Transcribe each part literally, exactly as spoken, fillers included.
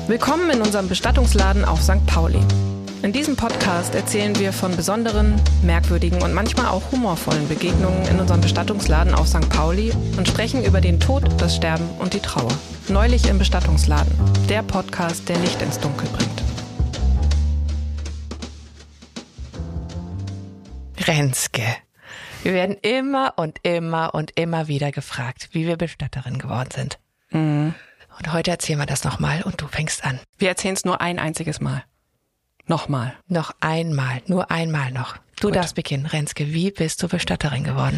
Willkommen in unserem Bestattungsladen auf Sankt Pauli. In diesem Podcast erzählen wir von besonderen, merkwürdigen und manchmal auch humorvollen Begegnungen in unserem Bestattungsladen auf Sankt Pauli und sprechen über den Tod, das Sterben und die Trauer. Neulich im Bestattungsladen, der Podcast, der Licht ins Dunkel bringt. Renske. Wir werden immer und immer und immer wieder gefragt, wie wir Bestatterin geworden sind. Mhm. Und heute erzählen wir das nochmal und du fängst an. Wir erzählen es nur ein einziges Mal. Nochmal. Noch einmal, nur einmal noch. Du Gut. darfst beginnen. Renske, wie bist du Bestatterin geworden?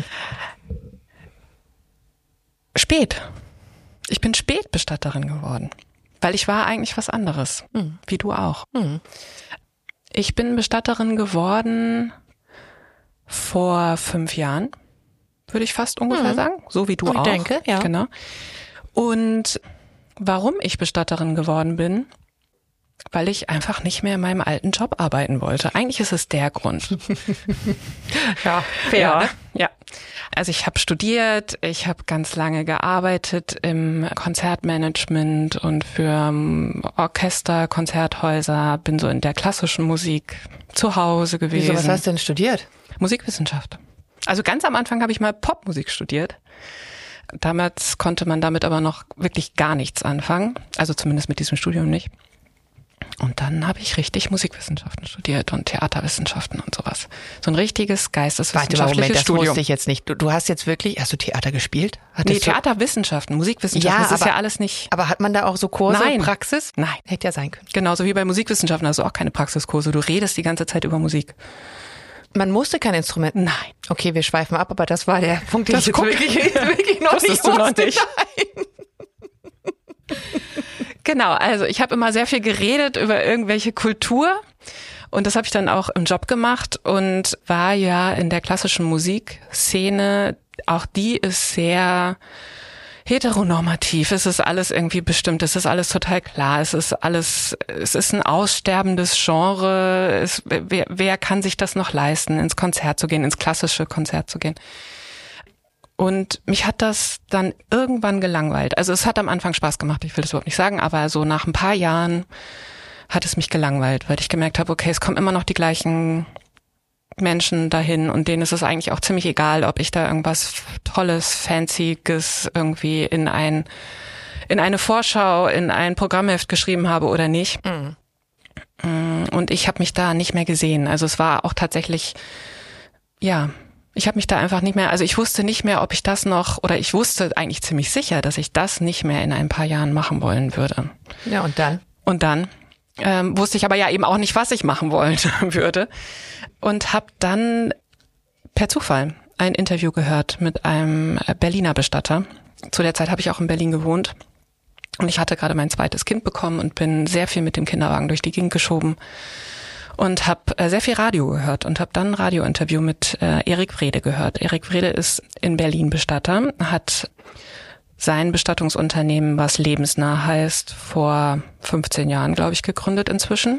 Spät. Ich bin spät Bestatterin geworden. Weil ich war eigentlich was anderes. Mhm. Wie du auch. Mhm. Ich bin Bestatterin geworden vor fünf Jahren, würde ich fast ungefähr Mhm. sagen. So wie du Ich auch. denke, ja. Genau. Und warum ich Bestatterin geworden bin, weil ich einfach nicht mehr in meinem alten Job arbeiten wollte. Eigentlich ist es der Grund. Ja, Ja, ne? Ja. Also ich habe studiert, ich habe ganz lange gearbeitet im Konzertmanagement und für um, Orchester, Konzerthäuser, bin so in der klassischen Musik zu Hause gewesen. Wieso, was hast du denn studiert? Musikwissenschaft. Also ganz am Anfang habe ich mal Popmusik studiert. Damals konnte man damit aber noch wirklich gar nichts anfangen. Also zumindest mit diesem Studium nicht. Und dann habe ich richtig Musikwissenschaften studiert und Theaterwissenschaften und sowas. So ein richtiges Warte mal, geisteswissenschaftliches Moment, das Studium. wusste ich jetzt nicht. Du, du hast jetzt wirklich, hast du Theater gespielt? Nee, Hattest du- Theaterwissenschaften, Musikwissenschaften, Ja, das ist aber- ja alles nicht. Aber hat man da auch so Kurse, Nein. Praxis? Nein. Hätte ja sein können. Genauso wie bei Musikwissenschaften hast du auch keine Praxiskurse. Du redest die ganze Zeit über Musik. Man musste kein Instrument. Nein. Okay, wir schweifen ab, aber das war der Punkt, den Das ich jetzt guck- wirklich, wirklich noch Wusstest nicht du noch wusste. nicht. Genau, also ich habe immer sehr viel geredet über irgendwelche Kultur und das habe ich dann auch im Job gemacht und war ja in der klassischen Musikszene, auch die ist sehr heteronormativ, es ist alles irgendwie bestimmt, es ist alles total klar, es ist alles, es ist ein aussterbendes Genre, es, wer, wer kann sich das noch leisten, ins Konzert zu gehen, ins klassische Konzert zu gehen? Und mich hat das dann irgendwann gelangweilt. Also es hat am Anfang Spaß gemacht, ich will das überhaupt nicht sagen, aber so nach ein paar Jahren hat es mich gelangweilt, weil ich gemerkt habe, okay, es kommen immer noch die gleichen Menschen dahin und denen ist es eigentlich auch ziemlich egal, ob ich da irgendwas Tolles, Fancyes irgendwie in ein in eine Vorschau, in ein Programmheft geschrieben habe oder nicht. Mhm. Und ich habe mich da nicht mehr gesehen. Also es war auch tatsächlich, ja, ich habe mich da einfach nicht mehr, also ich wusste nicht mehr, ob ich das noch, oder ich wusste eigentlich ziemlich sicher, dass ich das nicht mehr in ein paar Jahren machen wollen würde. Ja, und dann? Und dann ähm, wusste ich aber ja eben auch nicht, was ich machen wollen würde. Und habe dann per Zufall ein Interview gehört mit einem Berliner Bestatter. Zu der Zeit habe ich auch in Berlin gewohnt. Und ich hatte gerade mein zweites Kind bekommen und bin sehr viel mit dem Kinderwagen durch die Gegend geschoben. Und habe äh, sehr viel Radio gehört und habe dann ein Radiointerview mit äh, Erik Wrede gehört. Erik Wrede ist in Berlin Bestatter, hat sein Bestattungsunternehmen, was lebensnah heißt, vor fünfzehn Jahren, glaube ich, gegründet inzwischen.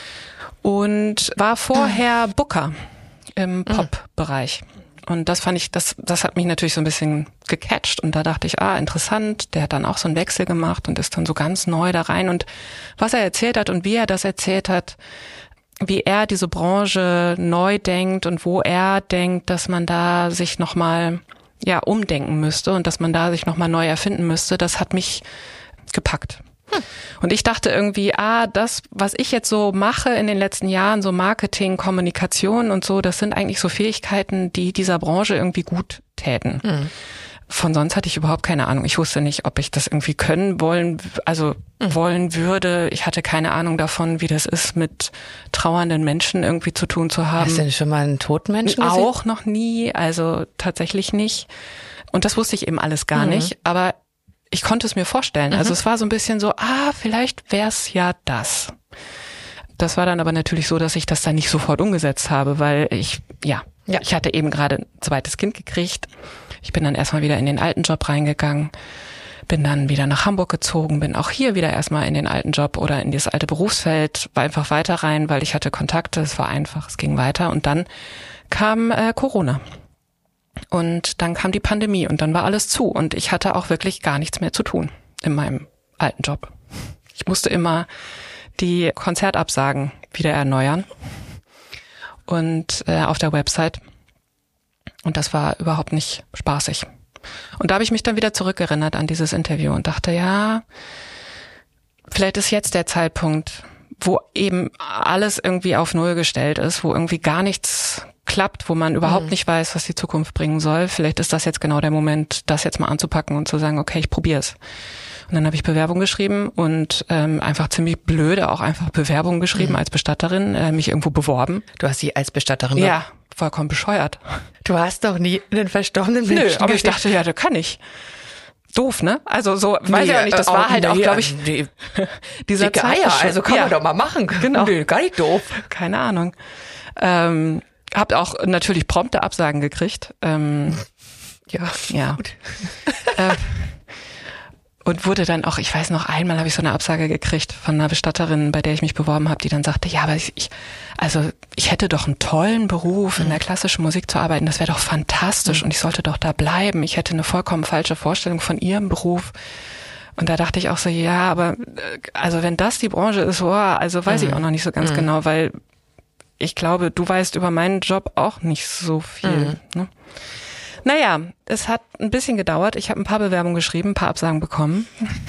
Und war vorher Booker im Pop-Bereich. Und das fand ich, das, das hat mich natürlich so ein bisschen gecatcht. Und da dachte ich, ah, interessant. Der hat dann auch so einen Wechsel gemacht und ist dann so ganz neu da rein. Und was er erzählt hat und wie er das erzählt hat, wie er diese Branche neu denkt und wo er denkt, dass man da sich nochmal, ja, umdenken müsste und dass man da sich nochmal neu erfinden müsste, das hat mich gepackt. Hm. Und ich dachte irgendwie, ah, das, was ich jetzt so mache in den letzten Jahren, so Marketing, Kommunikation und so, das sind eigentlich so Fähigkeiten, die dieser Branche irgendwie gut täten. Hm. Von sonst hatte ich überhaupt keine Ahnung. Ich wusste nicht, ob ich das irgendwie können wollen, also mhm. wollen würde. Ich hatte keine Ahnung davon, wie das ist, mit trauernden Menschen irgendwie zu tun zu haben. Hast du denn schon mal einen toten Menschen gesehen? Auch noch nie, also tatsächlich nicht. Und das wusste ich eben alles gar Mhm. nicht, aber ich konnte es mir vorstellen. Mhm. Also es war so ein bisschen so, ah, vielleicht wär's ja das. Das war dann aber natürlich so, dass ich das dann nicht sofort umgesetzt habe, weil ich, ja, Ja. ich hatte eben gerade ein zweites Kind gekriegt. Ich bin dann erstmal wieder in den alten Job reingegangen, bin dann wieder nach Hamburg gezogen, bin auch hier wieder erstmal in den alten Job oder in das alte Berufsfeld, war einfach weiter rein, weil ich hatte Kontakte, es war einfach, es ging weiter und dann kam äh, Corona. Und dann kam die Pandemie und dann war alles zu und ich hatte auch wirklich gar nichts mehr zu tun in meinem alten Job. Ich musste immer die Konzertabsagen wieder erneuern und äh, auf der Website. Und das war überhaupt nicht spaßig. Und da habe ich mich dann wieder zurückerinnert an dieses Interview und dachte, ja, vielleicht ist jetzt der Zeitpunkt, wo eben alles irgendwie auf Null gestellt ist, wo irgendwie gar nichts klappt, wo man überhaupt mhm. nicht weiß, was die Zukunft bringen soll. Vielleicht ist das jetzt genau der Moment, das jetzt mal anzupacken und zu sagen, okay, ich probier's. Und dann habe ich Bewerbung geschrieben und ähm, einfach ziemlich blöde auch einfach Bewerbung geschrieben mhm. als Bestatterin, äh, mich irgendwo beworben. Du hast sie als Bestatterin beworben? Ja, vollkommen bescheuert. Du hast doch nie einen verstorbenen Menschen Nö, aber gesehen. Ich dachte, ja, das kann ich. Doof, ne? Also so, weiß nee, ich auch nicht, das war halt auch, glaube ich, die, dieser Eier, also kann ja. man doch mal machen. Genau. Nö, gar nicht doof. Keine Ahnung. Ähm, habt auch natürlich prompte Absagen gekriegt. Ähm, ja, ja. Gut. Äh, und wurde dann auch, ich weiß noch, einmal habe ich so eine Absage gekriegt von einer Bestatterin, bei der ich mich beworben habe, die dann sagte, ja, aber ich, also ich hätte doch einen tollen Beruf, in der klassischen Musik zu arbeiten, das wäre doch fantastisch mhm. und ich sollte doch da bleiben. Ich hätte eine vollkommen falsche Vorstellung von ihrem Beruf. Und da dachte ich auch so, ja, aber also wenn das die Branche ist, oh, also weiß mhm. ich auch noch nicht so ganz mhm. genau, weil ich glaube, du weißt über meinen Job auch nicht so viel. Mhm. Ne? Naja, es hat ein bisschen gedauert. Ich habe ein paar Bewerbungen geschrieben, ein paar Absagen bekommen.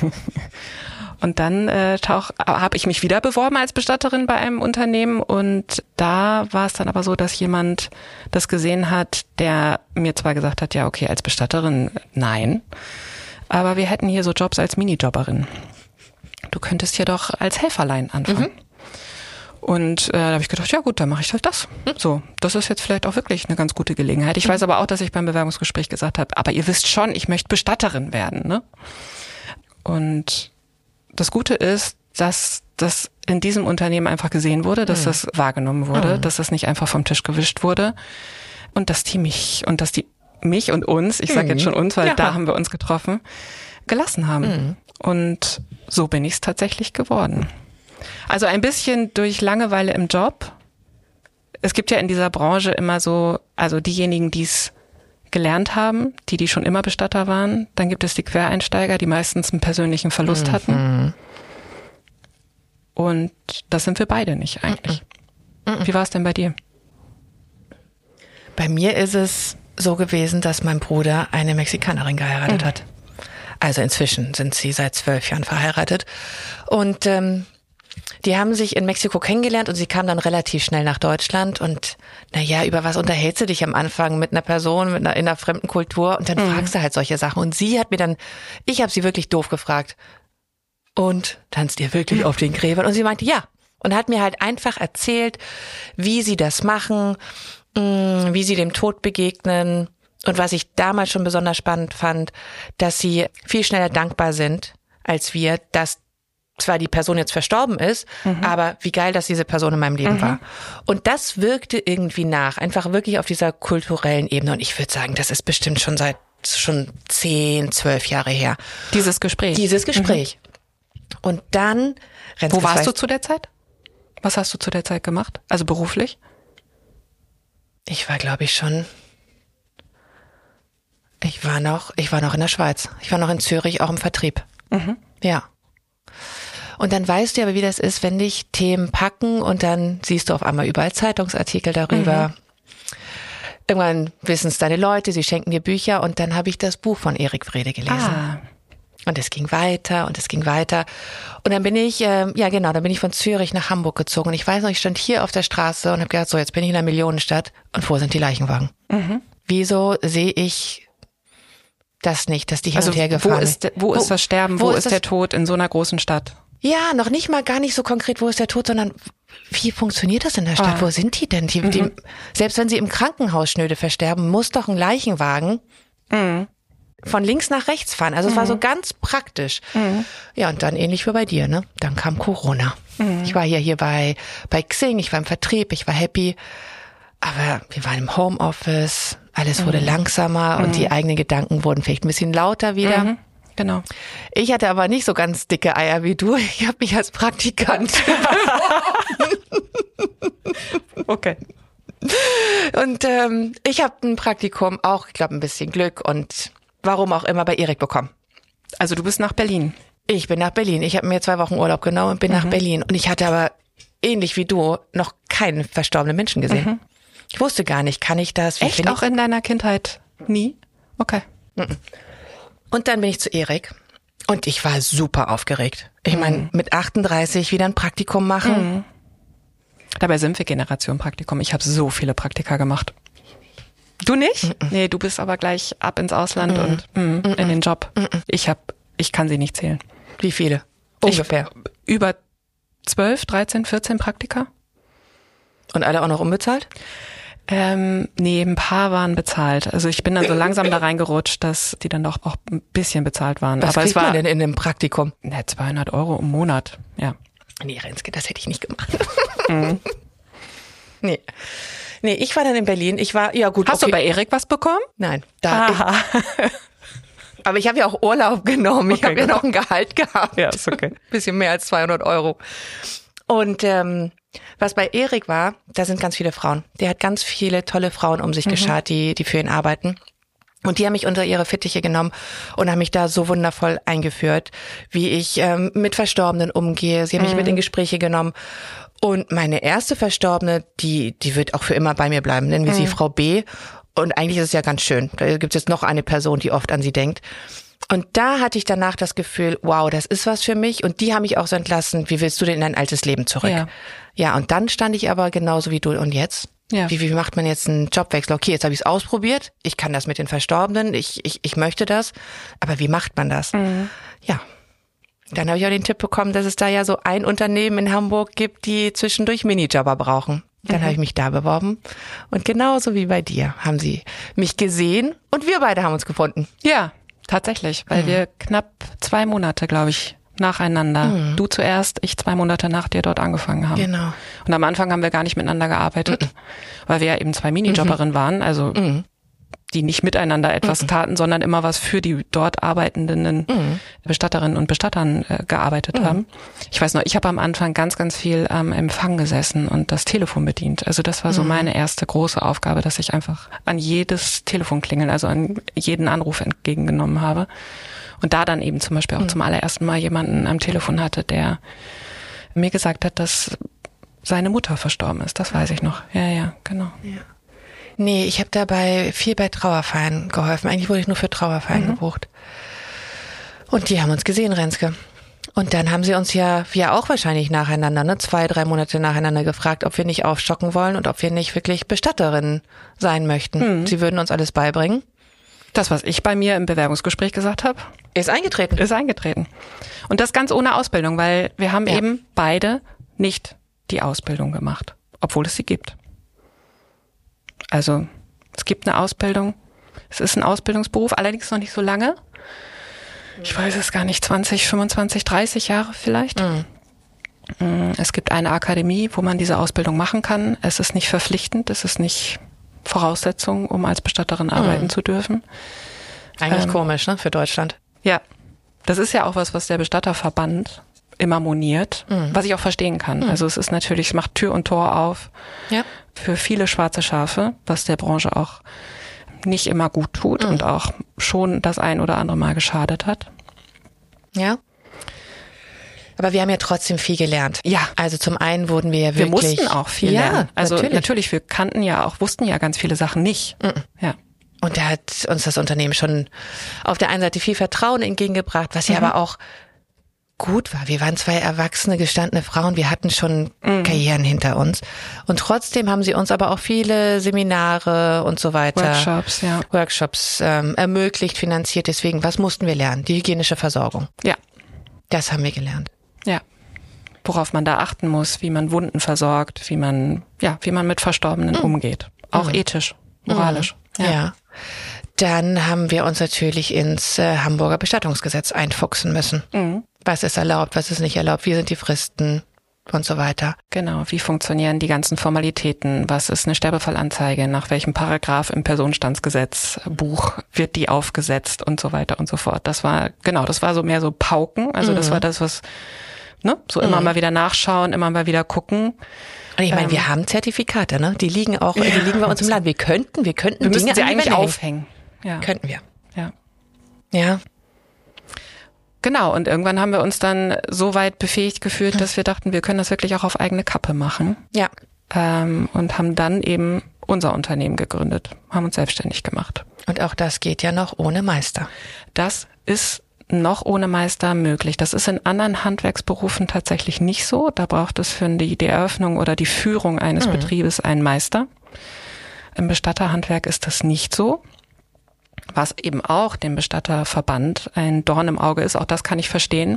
Und dann äh, habe ich mich wieder beworben als Bestatterin bei einem Unternehmen. Und da war es dann aber so, dass jemand das gesehen hat, der mir zwar gesagt hat, ja okay, als Bestatterin nein, aber wir hätten hier so Jobs als Minijobberin. Du könntest hier doch als Helferlein anfangen. Mhm. Und äh, da habe ich gedacht, ja gut, dann mache ich halt das. So, das ist jetzt vielleicht auch wirklich eine ganz gute Gelegenheit. Ich weiß aber auch, dass ich beim Bewerbungsgespräch gesagt habe, aber ihr wisst schon, ich möchte Bestatterin werden, ne? Und das Gute ist, dass das in diesem Unternehmen einfach gesehen wurde, dass mhm. das wahrgenommen wurde, mhm. dass das nicht einfach vom Tisch gewischt wurde und dass die mich und dass die mich und uns, ich sage mhm. jetzt schon uns, weil ja. da haben wir uns getroffen, gelassen haben. Mhm. Und so bin ich es tatsächlich geworden. Also ein bisschen durch Langeweile im Job. Es gibt ja in dieser Branche immer so, also diejenigen, die es gelernt haben, die, die schon immer Bestatter waren. Dann gibt es die Quereinsteiger, die meistens einen persönlichen Verlust mhm. hatten. Und das sind wir beide nicht eigentlich. Mhm. Wie war es denn bei dir? Bei mir ist es so gewesen, dass mein Bruder eine Mexikanerin geheiratet mhm. hat. Also inzwischen sind sie seit zwölf Jahren verheiratet. Und ähm, die haben sich in Mexiko kennengelernt und sie kam dann relativ schnell nach Deutschland und naja, über was unterhältst du dich am Anfang mit einer Person, mit einer, in einer fremden Kultur und dann mhm. fragst du halt solche Sachen. Und sie hat mir dann, ich habe sie wirklich doof gefragt, und tanzt ihr wirklich mhm. auf den Gräbern? Und sie meinte, ja. Und hat mir halt einfach erzählt, wie sie das machen, wie sie dem Tod begegnen. Und was ich damals schon besonders spannend fand, dass sie viel schneller dankbar sind als wir, dass zwar die Person jetzt verstorben ist, mhm. aber wie geil, dass diese Person in meinem Leben mhm. war. Und das wirkte irgendwie nach, einfach wirklich auf dieser kulturellen Ebene. Und ich würde sagen, das ist bestimmt schon seit schon zehn, zwölf Jahre her. Dieses Gespräch. Dieses Gespräch. Mhm. Und dann... Wo warst du zu der Zeit? Was hast du zu der Zeit gemacht? Also beruflich? Ich war, glaube ich, schon... Ich war noch, ich war noch in der Schweiz. Ich war noch in Zürich, auch im Vertrieb. Mhm. Ja. Und dann weißt du aber, wie das ist, wenn dich Themen packen und dann siehst du auf einmal überall Zeitungsartikel darüber. Mhm. Irgendwann wissen es deine Leute, sie schenken dir Bücher und dann habe ich das Buch von Erik Wrede gelesen. Ah. Und es ging weiter und es ging weiter. Und dann bin ich, äh, ja genau, dann bin ich von Zürich nach Hamburg gezogen. Und ich weiß noch, ich stand hier auf der Straße und habe gedacht, so jetzt bin ich in einer Millionenstadt und wo sind die Leichenwagen? Mhm. Wieso sehe ich das nicht, dass die hin also und her gefahren wo ist. Wo, wo ist das Sterben, wo, wo ist, ist der Tod in so einer großen Stadt? Ja, noch nicht mal gar nicht so konkret, wo ist der Tod, sondern wie funktioniert das in der Stadt? Ah. Wo sind die denn? Die, mhm. die, selbst wenn sie im Krankenhaus schnöde versterben, muss doch ein Leichenwagen mhm. von links nach rechts fahren. Also es mhm. war so ganz praktisch. Mhm. Ja, und dann ähnlich wie bei dir, ne? Dann kam Corona. Mhm. Ich war hier, hier bei, bei Xing, ich war im Vertrieb, ich war happy. Aber wir waren im Homeoffice, alles wurde mhm. langsamer mhm. und die eigenen Gedanken wurden vielleicht ein bisschen lauter wieder. Mhm. Genau. Ich hatte aber nicht so ganz dicke Eier wie du. Ich habe mich als Praktikant Okay. Und ähm, ich habe ein Praktikum auch, ich glaube, ein bisschen Glück und warum auch immer bei Erik bekommen. Also du bist nach Berlin. Ich bin nach Berlin. Ich habe mir zwei Wochen Urlaub genommen und bin mhm. nach Berlin. Und ich hatte aber, ähnlich wie du, noch keinen verstorbenen Menschen gesehen. Mhm. Ich wusste gar nicht, kann ich das? Wie Echt? Auch in deiner Kindheit nie? Okay. Mhm. Und dann bin ich zu Erik. Und ich war super aufgeregt. Ich meine, mhm. mit achtunddreißig wieder ein Praktikum machen. Mhm. Dabei sind wir Generation Praktikum. Ich habe so viele Praktika gemacht. Du nicht? Mhm. Nee, du bist aber gleich ab ins Ausland mhm. und mhm, in den Job. Mhm. Ich hab, ich kann sie nicht zählen. Wie viele? Ungefähr. Ich, über zwölf, dreizehn, vierzehn Praktika. Und alle auch noch unbezahlt? Ähm, nee, ein paar waren bezahlt. Also ich bin dann so langsam da reingerutscht, dass die dann doch auch ein bisschen bezahlt waren. Was aber kriegt es war man denn in einem Praktikum? Ne, zweihundert Euro im Monat, ja. Nee, Renske, das hätte ich nicht gemacht. Mhm. Nee. Nee, ich war dann in Berlin. Ich war, ja gut. Hast okay. du bei Erik was bekommen? Nein. Da ich, aber ich habe ja auch Urlaub genommen. Ich okay, habe ja noch ein Gehalt gehabt. Ja, ist okay. Bisschen mehr als zweihundert Euro. Und ähm, was bei Erik war, da sind ganz viele Frauen. Der hat ganz viele tolle Frauen um sich mhm. geschart, die, die für ihn arbeiten. Und die haben mich unter ihre Fittiche genommen und haben mich da so wundervoll eingeführt, wie ich ähm, mit Verstorbenen umgehe. Sie haben mich mhm. mit in Gespräche genommen. Und meine erste Verstorbene, die die wird auch für immer bei mir bleiben, nennen wir mhm. sie Frau B. Und eigentlich ist es ja ganz schön. Da gibt es jetzt noch eine Person, die oft an sie denkt. Und da hatte ich danach das Gefühl, wow, das ist was für mich. Und die haben mich auch so entlassen, wie willst du denn in dein altes Leben zurück? Ja, ja, und dann stand ich aber genauso wie du. Und jetzt? Ja. Wie, wie macht man jetzt einen Jobwechsel? Okay, jetzt habe ich es ausprobiert. Ich kann das mit den Verstorbenen. Ich, ich, ich möchte das. Aber wie macht man das? Mhm. Ja. Dann habe ich auch den Tipp bekommen, dass es da ja so ein Unternehmen in Hamburg gibt, die zwischendurch Minijobber brauchen. Dann mhm. habe ich mich da beworben. Und genauso wie bei dir haben sie mich gesehen und wir beide haben uns gefunden. Ja, tatsächlich, weil mhm. wir knapp zwei Monate, glaube ich, nacheinander. Mhm. Du zuerst, ich zwei Monate nach dir dort angefangen haben. Genau. Und am Anfang haben wir gar nicht miteinander gearbeitet, mhm. weil wir ja eben zwei Minijobberinnen mhm. waren, also mhm. die nicht miteinander etwas mhm. taten, sondern immer was für die dort arbeitenden mhm. Bestatterinnen und Bestattern äh, gearbeitet mhm. haben. Ich weiß noch, ich habe am Anfang ganz, ganz viel am Empfang gesessen und das Telefon bedient. Also das war so mhm. meine erste große Aufgabe, dass ich einfach an jedes Telefon klingeln, also an jeden Anruf entgegengenommen habe. Und da dann eben zum Beispiel auch mhm. zum allerersten Mal jemanden am Telefon hatte, der mir gesagt hat, dass seine Mutter verstorben ist. Das weiß ich noch. Ja, ja, genau. Ja. Nee, ich habe dabei viel bei Trauerfeiern geholfen. Eigentlich wurde ich nur für Trauerfeiern mhm. gebucht. Und die haben uns gesehen, Renske. Und dann haben sie uns ja, wir auch wahrscheinlich nacheinander, ne, zwei, drei Monate nacheinander gefragt, ob wir nicht aufstocken wollen und ob wir nicht wirklich Bestatterinnen sein möchten. Mhm. Sie würden uns alles beibringen. Das, was ich bei mir im Bewerbungsgespräch gesagt habe, ist eingetreten. Ist eingetreten. Und das ganz ohne Ausbildung, weil wir haben ja. eben beide nicht die Ausbildung gemacht, obwohl es sie gibt. Also es gibt eine Ausbildung, es ist ein Ausbildungsberuf, allerdings noch nicht so lange. Ich weiß es gar nicht, zwanzig, fünfundzwanzig, dreißig Jahre vielleicht. Mhm. Es gibt eine Akademie, wo man diese Ausbildung machen kann. Es ist nicht verpflichtend, es ist nicht Voraussetzung, um als Bestatterin arbeiten mhm. zu dürfen. Eigentlich ähm, komisch, ne, für Deutschland. Ja, das ist ja auch was, was der Bestatterverband immer moniert, mhm. was ich auch verstehen kann. Mhm. Also es ist natürlich, es macht Tür und Tor auf ja. für viele schwarze Schafe, was der Branche auch nicht immer gut tut mhm. und auch schon das ein oder andere Mal geschadet hat. Ja. Aber wir haben ja trotzdem viel gelernt. Ja. Also zum einen wurden wir ja wirklich... Wir mussten auch viel ja, lernen. Also natürlich. natürlich, wir kannten ja auch, wussten ja ganz viele Sachen nicht. Mhm. Ja. Und da hat uns das Unternehmen schon auf der einen Seite viel Vertrauen entgegengebracht, was ja mhm. aber auch gut war. Wir waren zwei erwachsene, gestandene Frauen. Wir hatten schon mhm. Karrieren hinter uns. Und trotzdem haben sie uns aber auch viele Seminare und so weiter. Workshops, ja. Workshops ähm, ermöglicht, finanziert. Deswegen, was mussten wir lernen? Die hygienische Versorgung. Ja. Das haben wir gelernt. Ja. Worauf man da achten muss, wie man Wunden versorgt, wie man, ja, wie man mit Verstorbenen mhm. umgeht. Auch mhm. ethisch, moralisch. Mhm. Ja. ja. Dann haben wir uns natürlich ins äh, Hamburger Bestattungsgesetz einfuchsen müssen. Mhm. Was ist erlaubt, was ist nicht erlaubt, wie sind die Fristen und so weiter. Genau, wie funktionieren die ganzen Formalitäten, was ist eine Sterbefallanzeige, nach welchem Paragraph im Personenstandsgesetzbuch wird die aufgesetzt und so weiter und so fort. Das war, genau, das war so mehr so Pauken, also mhm. das war das, was, ne, so immer mhm. mal wieder nachschauen, immer mal wieder gucken. Und ich meine, ähm, wir haben Zertifikate, ne? Die liegen auch, ja. die liegen bei uns im Land. Wir könnten, wir könnten wir Dinge müssen sie eigentlich aufhängen. aufhängen. Ja. Könnten wir. Ja. Ja. Genau, und irgendwann haben wir uns dann so weit befähigt gefühlt, dass wir dachten, wir können das wirklich auch auf eigene Kappe machen. Ja. Ähm, und haben dann eben unser Unternehmen gegründet, haben uns selbstständig gemacht. Und auch das geht ja noch ohne Meister. Das ist noch ohne Meister möglich. Das ist in anderen Handwerksberufen tatsächlich nicht so. Da braucht es für die, die Eröffnung oder die Führung eines mhm. Betriebes einen Meister. Im Bestatterhandwerk ist das nicht so. Was eben auch dem Bestatterverband ein Dorn im Auge ist, auch das kann ich verstehen.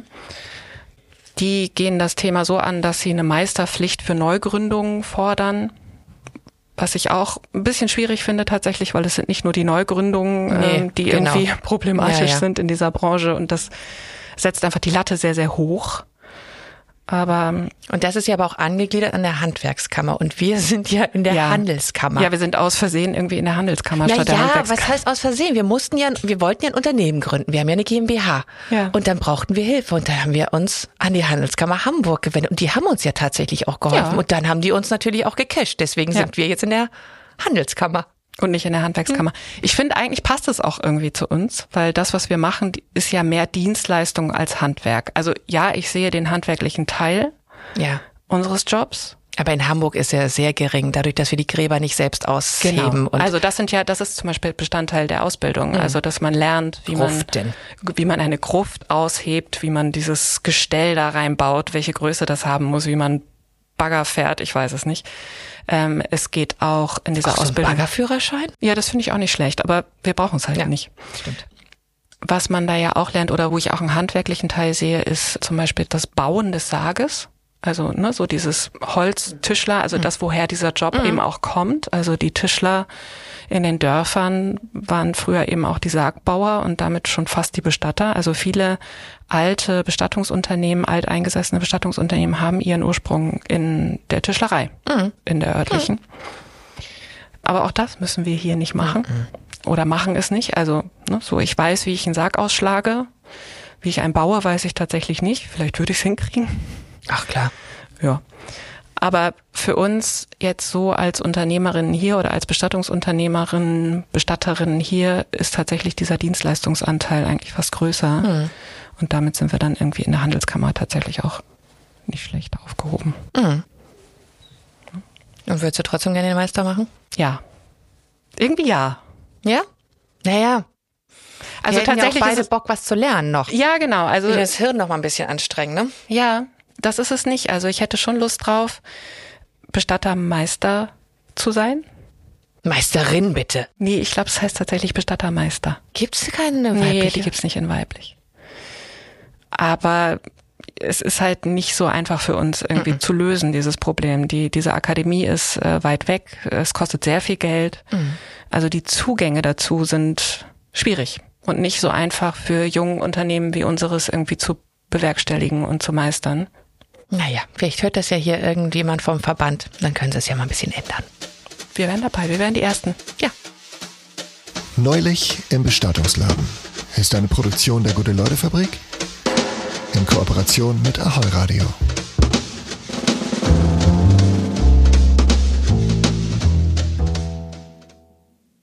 Die gehen das Thema so an, dass sie eine Meisterpflicht für Neugründungen fordern. Was ich auch ein bisschen schwierig finde tatsächlich, weil es sind nicht nur die Neugründungen, nee, ähm, die genau. irgendwie problematisch ja, ja. sind in dieser Branche, und das setzt einfach die Latte sehr, sehr hoch. Aber und das ist ja aber auch angegliedert an der Handwerkskammer, und wir sind ja in der ja. Handelskammer. Ja, wir sind aus Versehen irgendwie in der Handelskammer Na statt der ja, Handwerkskammer. was heißt aus Versehen? Wir mussten ja, wir wollten ja ein Unternehmen gründen. Wir haben ja eine GmbH. Ja. Und dann brauchten wir Hilfe, und dann haben wir uns an die Handelskammer Hamburg gewendet, und die haben uns ja tatsächlich auch geholfen. Ja. Und dann haben die uns natürlich auch gecasht. Deswegen ja. sind wir jetzt in der Handelskammer. Und nicht in der Handwerkskammer. Hm. Ich finde, eigentlich passt es auch irgendwie zu uns, weil das, was wir machen, ist ja mehr Dienstleistung als Handwerk. Also ja, ich sehe den handwerklichen Teil ja. unseres Jobs. Aber in Hamburg ist er sehr gering, dadurch, dass wir die Gräber nicht selbst ausheben. Genau. Und also das sind ja, das ist zum Beispiel Bestandteil der Ausbildung. Mhm. Also dass man lernt, wie Gruften. man, wie man eine Gruft aushebt, wie man dieses Gestell da reinbaut, welche Größe das haben muss, wie man Bagger fährt, ich weiß es nicht. Ähm, es geht auch in dieser auch so Ausbildung. Ein Baggerführerschein? Ja, das finde ich auch nicht schlecht, aber wir brauchen es halt ja, nicht. Stimmt. Was man da ja auch lernt oder wo ich auch einen handwerklichen Teil sehe, ist zum Beispiel das Bauen des Sarges. Also ne, so dieses Holztischler, also mhm. das, woher dieser Job mhm. eben auch kommt. Also die Tischler in den Dörfern waren früher eben auch die Sargbauer und damit schon fast die Bestatter. Also viele alte Bestattungsunternehmen, alteingesessene Bestattungsunternehmen haben ihren Ursprung in der Tischlerei, mhm. in der örtlichen. Mhm. Aber auch das müssen wir hier nicht machen mhm. oder machen es nicht. Also ne, so, ich weiß, wie ich einen Sarg ausschlage. Wie ich einen baue, weiß ich tatsächlich nicht. Vielleicht würde ich es hinkriegen. Ach klar. Ja. Aber für uns jetzt so als Unternehmerin hier oder als Bestattungsunternehmerin, Bestatterin hier ist tatsächlich dieser Dienstleistungsanteil eigentlich fast größer. Mhm. Und damit sind wir dann irgendwie in der Handelskammer tatsächlich auch nicht schlecht aufgehoben. Mhm. Und würdest du trotzdem gerne den Meister machen? Ja. Irgendwie ja. Ja? Naja. Also wir tatsächlich ja auch beide ist es, Bock, was zu lernen noch. Ja, genau. Also das Hirn noch mal ein bisschen anstrengen, ne? Ja. Das ist es nicht. Also ich hätte schon Lust drauf, Bestattermeister zu sein. Meisterin, bitte. Nee, ich glaube, es heißt tatsächlich Bestattermeister. Gibt's keine weibliche? Nee, die gibt's nicht in weiblich. Aber es ist halt nicht so einfach für uns irgendwie mhm. zu lösen, dieses Problem. Die, diese Akademie ist äh, weit weg. Es kostet sehr viel Geld. Mhm. Also die Zugänge dazu sind schwierig und nicht so einfach für junge Unternehmen wie unseres irgendwie zu bewerkstelligen und zu meistern. Naja, vielleicht hört das ja hier irgendjemand vom Verband. Dann können sie es ja mal ein bisschen ändern. Wir wären dabei, wir wären die Ersten. Ja. Neulich im Bestattungsladen ist eine Produktion der Gute-Leute-Fabrik in Kooperation mit Ahoi Radio.